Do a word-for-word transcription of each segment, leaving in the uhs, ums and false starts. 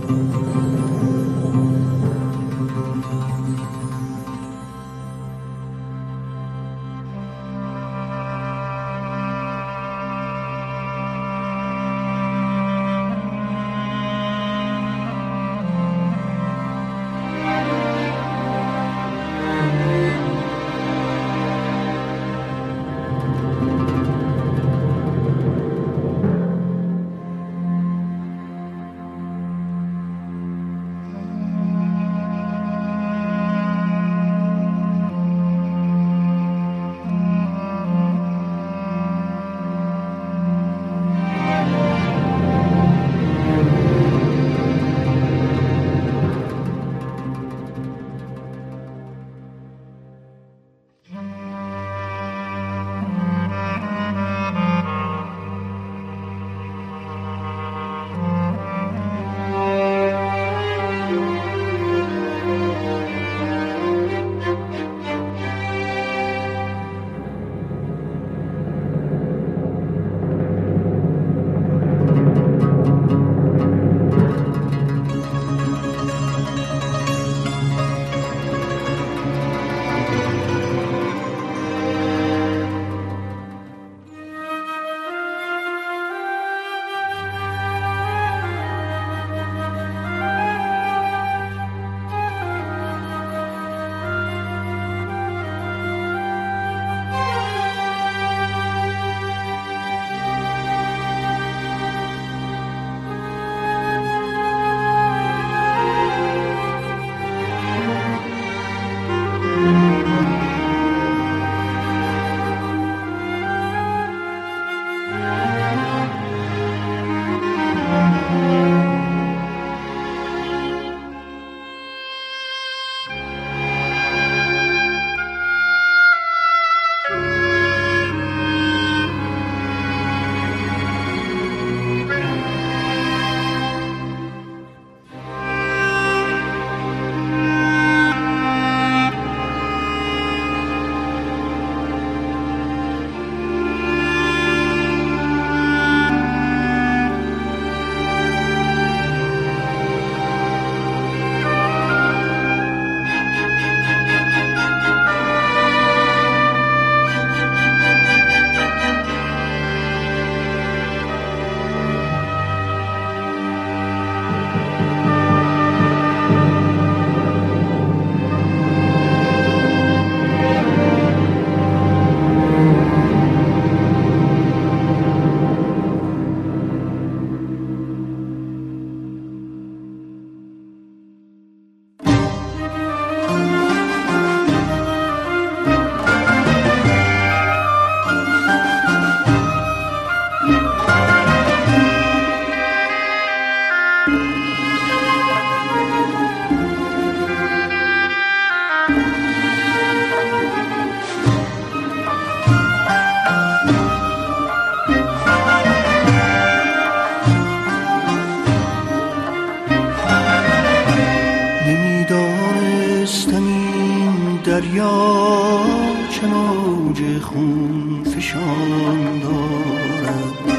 دریا چه موج خون فشان دارد،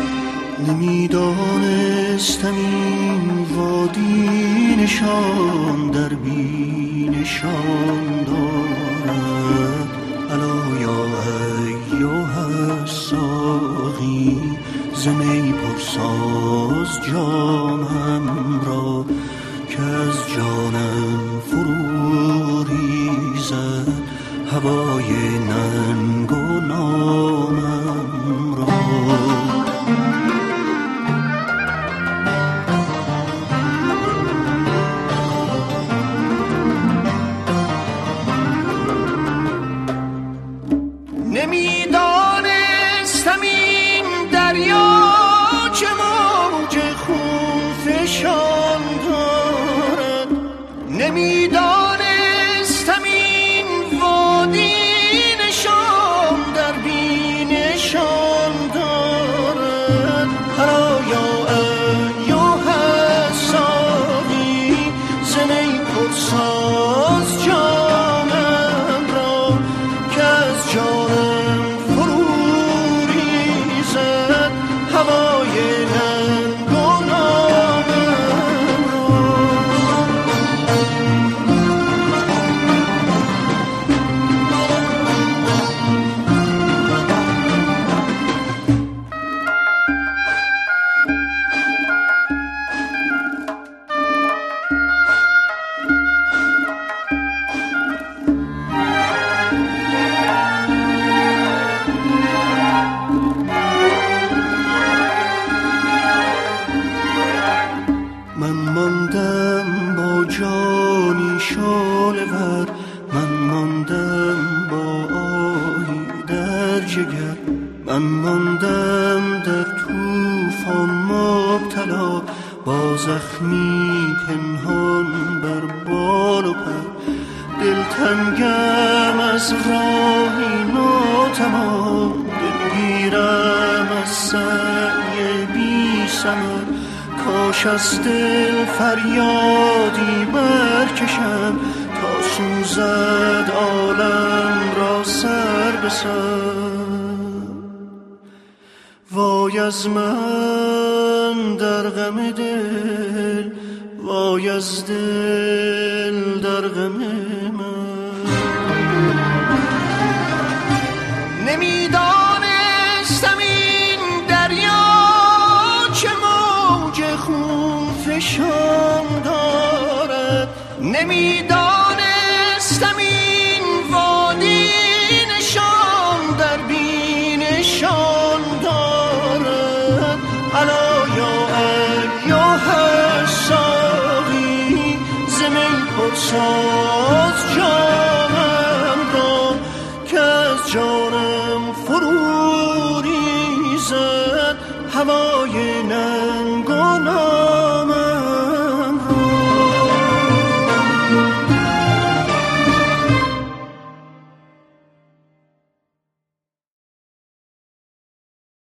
نمیدانستم این وادی نشان در بی نشان دارد. الا یا ایها الساقی ز می پرساز جامم را، که از جانم فرو ریزد هوای ننگ و نامم را. نمیدانستم این دریا چه موج خون فشان من ماندم در طوفان مبتلا، با زخمی پنهان بر بال و پر. دلتنگم از راهی ناتمام، دلگیرم از سعی بی ثمر. کاش از دل فریادی برکشم، تا سوزد عالم را سر به سر. وای از من در غم دل، وای از دل در غم من. نمیدانستم این دریا چه موج خون فشان دارد، نمیدانستم این وادی نشان در بینشان دارد. الا یا ایها الساقی، ز می پرساز جامم را، که از جانم فرو ریزد هوای نه